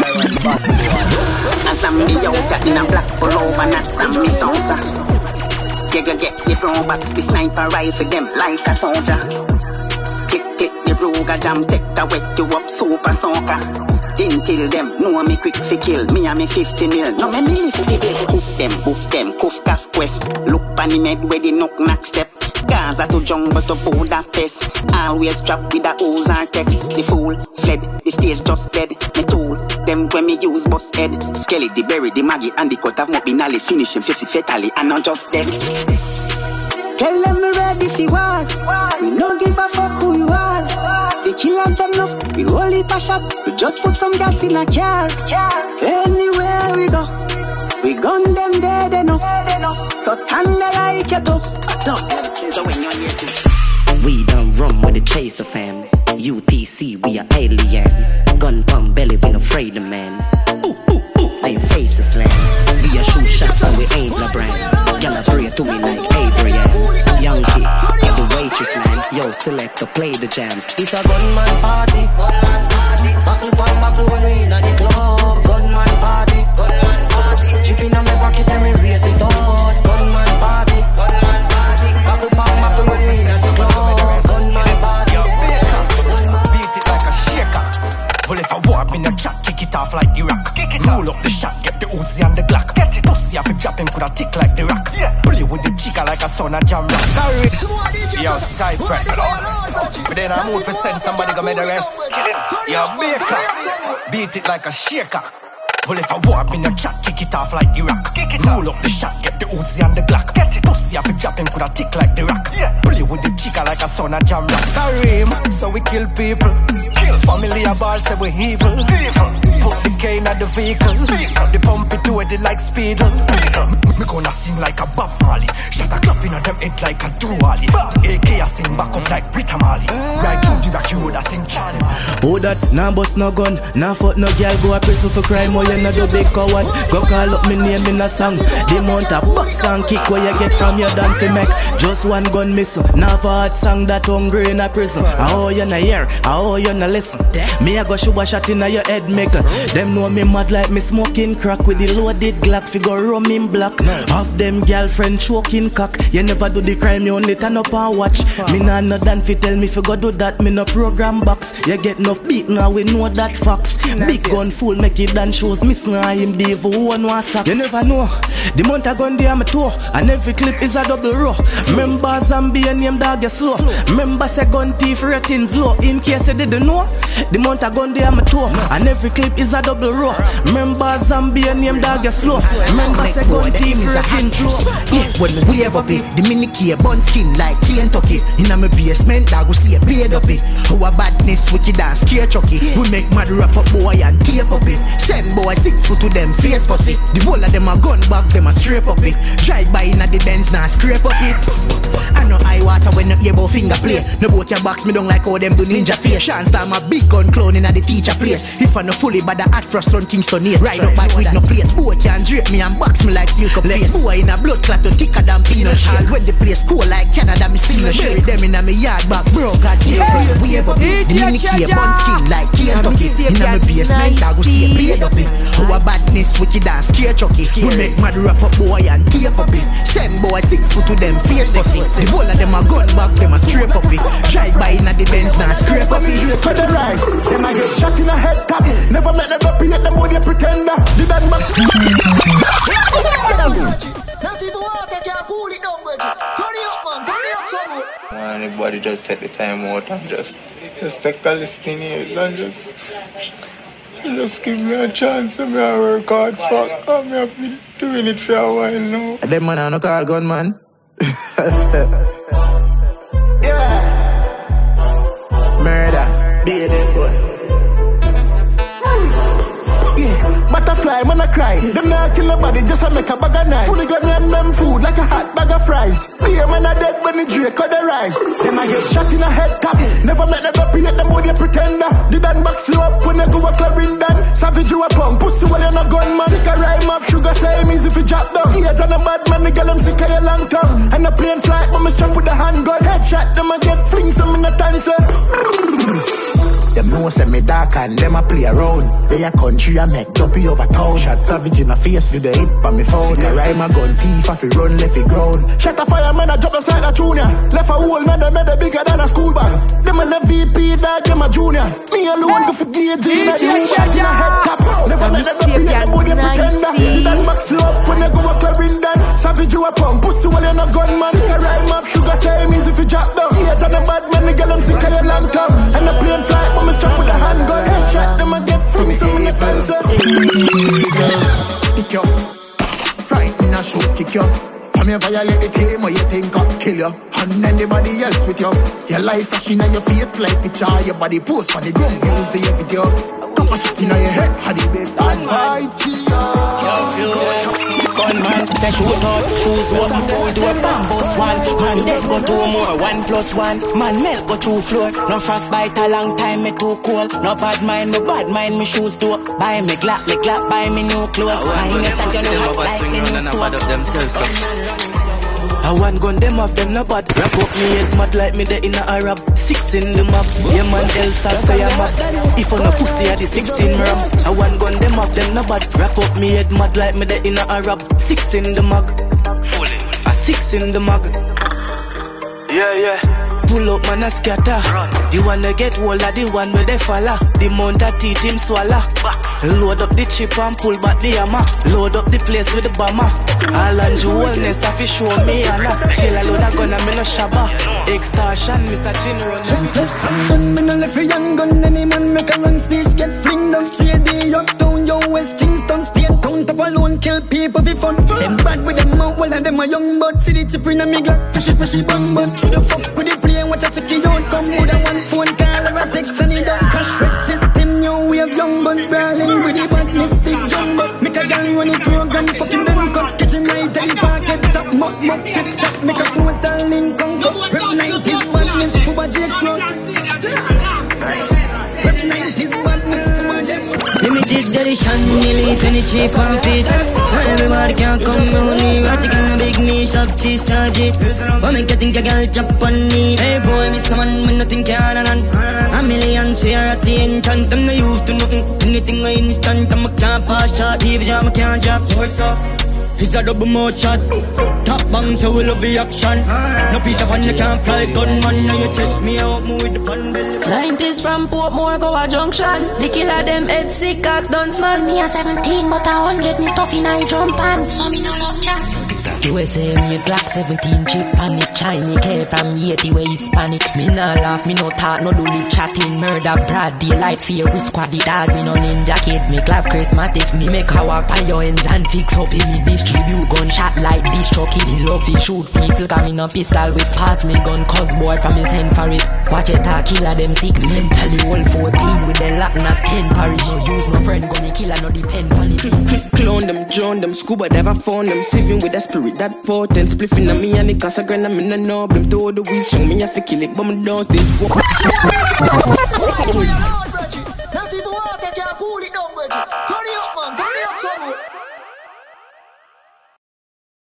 As I'm me out in a black pullover, not some me salsa. You get the pro box, the sniper rifle them like a soldier. Kick the Ruger jam, take the wet you up super soaker. Till them, know me quick fi kill. Me and me 50 mil, no me lift the bill. Hoof them, boof them, cuff calf quest. Look pan the med where the knock step. Gaza to jungle to Buddha pest. Always trap with a hose or tech. The fool fled, the stage just dead. Me tool, them when me use bust head. Skelly, the berry, the maggie and the cut of my binally. Finish him 50 fatally and not just dead. Tell them me ready fi war. We no give a fuck who you are. The killers them no, we roll it a shot. We just put some gas in a car. Anywhere we go, we gun them dead enough. So thunder like a dove. So when you're here too. We done run with the chaser fam. UTC, we are alien. Gun pump belly, we no afraid of man. They face a slam. We a shoot shots and we ain't LeBron. Y'all pray to me like Abraham. Young kid, the waitress man. Yo, selector, play the jam. It's a gunman party. Buckle when we in the club. Gunman party. Chipping on my pocket and we raise it out. Gunman party. Buckle when we in the club. Gunman party. Beat it like a shaker. Well, if I walk in a chat, kick it off like Iraq. Roll up the shot, get the Uzi and the Glock. Pussy off a drop him, coulda tick like the rock. Pull it with the chica like a son of jam rock. Yo, Cypress. But then I move for send somebody go make the rest. Yo, Baker. Beat it like a shaker. Well, if I war, me no chat, kick it off like Iraq. Roll up the shot, get the Uzi and the Glock. Pussy off a drop him, coulda tick like the rock. Play with the chica like a son of jam rock. Kareem, so we kill people. Family a ball, say we evil. Put the cane at the vehicle. The pump it to it like Speedle. Me gonna sing like a Bob Marley. Shut a clap in a them head like a Duali. AK a sing back up like Brita Marley. Right through the rock, you woulda sing Charlie. Oh that, nah bust no gun, nah fuck no girl, go a prison for crime, or you not do big coward. Go call up me name in a song. The amount of bucks and kick where you get from your done to make. Just one gun missing, nah for hard song that hungry in a prison. Oh you na hear, oh you na listen. Me a go shoot a shot in your head maker. Them know me mad like me smoking crack with the loaded Glock. Figure rum in black. Half them girlfriend choking cock. You never do the crime, you only turn up and watch. Me nah no done fi tell me fi go do that. Me no program box. You get enough beat now, we know that facts. Big gun full make it done shows. Miss na him Dave one was sacks. You never know. The month I gun there me toe. And every clip is a double row. Remember zombie and name dog get slow. Remember say gun thief ratings low. In case you didn't know. The month I gun there me toe. And every clip is a double row. Remember zombie and name dog get slow. Remember say gun thief ratings low. Yeah, when we wave up it, the mini key bun skin like Kentucky. In a me basement, dog will see a beard up it. Our badness, wicked and scare chucky. We make mad rap up boy and tape up it. Send boy 6 foot to them face pussy. The whole of them a gun back, them a straight up it. Drive by in a the Benz, now scrape up it. I know I water when you hear about finger play. No boat your box, me don't like how them do ninja face. Chance time a big gun clown in a the teacher place. If I no fully bad the hot frost run Kingston 8. Ride up back with no plate. Boy can drape me and box me like silk up place. Boy in a blood clot to thicker than peanut shell. When the place cool like Canada, me still no shell. Them in a me yard back, bro. God damn, we ever be. The mini key bun skin like Kentucky. In a me basement, dog will see a blade up it. Our badness, wicked and scare chucky. We make mad rap up boy and tape up it. Send boy 6 foot to them face pussy. The whole of them a gun back, them a scrape up it. Drive by in a the Benz, now scrape up it. Cut the right, them I get shot in a head top. Never met them up yet, them body pretender. The bad box. Not even water can cool it down, bro. Turn it up, man. Turn it up some more. Man, everybody just take the time out and just take a listen ears and just give me a chance and me a work hard for and me have been doing it for a while now. Them man are no car gun, man. Yeah. Murder, be them gun. Butterfly, man, I cry. Them not kill nobody, just to make a bag of knives. Fully got them food like a hot bag of fries. Me a man a dead when the Drake or the rise. Them I get shot in a head top. Never met them up yet, them body pretender. The dan box you up when I go a Clarendon. Savage you a punk, pussy while you're no gunman. Sick a rhyme of sugar, say easy if you drop down. Age and a bad man, the girl I'm sick of your long tongue. And a plane flight, but me strap with a handgun. Headshot, them I get flings, some in a dancer. Them know say me dark and them a play around. They a country a make dopey over town. Shot savage in a face with the hip on me phone. The rhyme a gun thief if he run left he ground. Shot a fireman a drop upside a junior. Left a hole man they made it bigger than a school bag. Them a VP dog them a junior. Me alone go for gauge in a new bag in a head top. Never met them up in them body pretender. The dan box you up when they go a Clarendon. Savage you a punk, pussy while you no gunman. Sick a rhyme of sugar say easy if you drop down. Age and a bad man the girl I'm sick of your long tongue. And a plane flight but me strap with a handgun. Headshot them a get from me some in the fence. Pick you frighten a shoes kick you. From you violate the team or you think I'll kill you. And anybody else with you. Your life flashing on your face like picture. Your body post on the ground, use the video. Couple shots in your head, how the best advice you. Gunman, say shoot out, shoes one, fold to a bamboo one. Man dead go 2 more, 1 + 1. Man melt go through floor. No frostbite a long time, me too cold. No bad mind me shoes too. Buy me glap, buy me new clothes. I ain't chat you no hot like me new store. I one gun them off them no bad. Wrap up me head mad like me the in a Arab. 6 in the map, yeah man else I say I'm up. If on a pussy I the 16 ram. I one gun them off them no bad. Wrap up me head mad like me the in a Arab. 6 in the mag, a 6 in the mag. Yeah. pull up, man, a scatter. The one that get hold of the one where they follow. The mount of teeth him swallow. Load up the chip and pull back the hammer. Load up the place with the bomber. All and jewelness, I fi show me Anna. Chill a load of gun and me no shabba. Extortion, Mr. Chinron. Me no left a young gun. Any man make a run speech, get fling down straight the uptown. Yo, West Kingston, Spain town, top alone, kill people for fun. Them bad with them out, well and them a young bud. See the chip in a me glock, pushy bang bang. Should the fuck with the plane, watch a check it out. Come with a one phone call or a text and it don't crash. Red system, yo, we have young guns brawling with the badness, big jumbo. Make a gal run the program, fucking them cup. Catch him right at the pocket, top muff, chip chop. Make a total link, congo. Rep 90s badness, Fuba Jakes run. Rep 90s badness, Fuba Jakes run. Limited edition, nearly 23 feet. Everybody can come round me. Watch it, big me, shop cheese, charge it. But make you think a girl jump on me. Hey boy, me someone, me nothing can run. A million share at the enchant. I'm not used to nothing. Anything I instant, I'm a can't pass shot. Leave jam, I can't drop. What's up? It's a double more shot. Top bang, so we love the action. No Peter Pan, you can't fly gunman. Now you test me out, move with the gun belly. 90s from Portmore, go a junction. The killer them head sick, cats done small. Me a 17, but 100, me stuff in I jump on. So me no love chat. USA me Glock 17 chip panic. Chinese K from Yeti way Hispanic. Me nah laugh, me no talk, no do lip chatting. Murder, broad daylight, fear, we squad the dog. Me no ninja kid, me clap charismatic. Me make a walk by your ends and fix up. Me distribute gunshot like this chucky. Me love to shoot people, got me no pistol with pass me gun. Cause boy from his hand for it. Watch it, a killer them sick mentally. All 14 with the lock, not 10 parish. No use my friend, gonna kill, no depend on it. Clone them, drone them, scuba never found them. Saving with a spirit that potent. Spliffing on me and the cause I grind them in the knob. Them to the weed, show me I fi kill it, but me don't stay.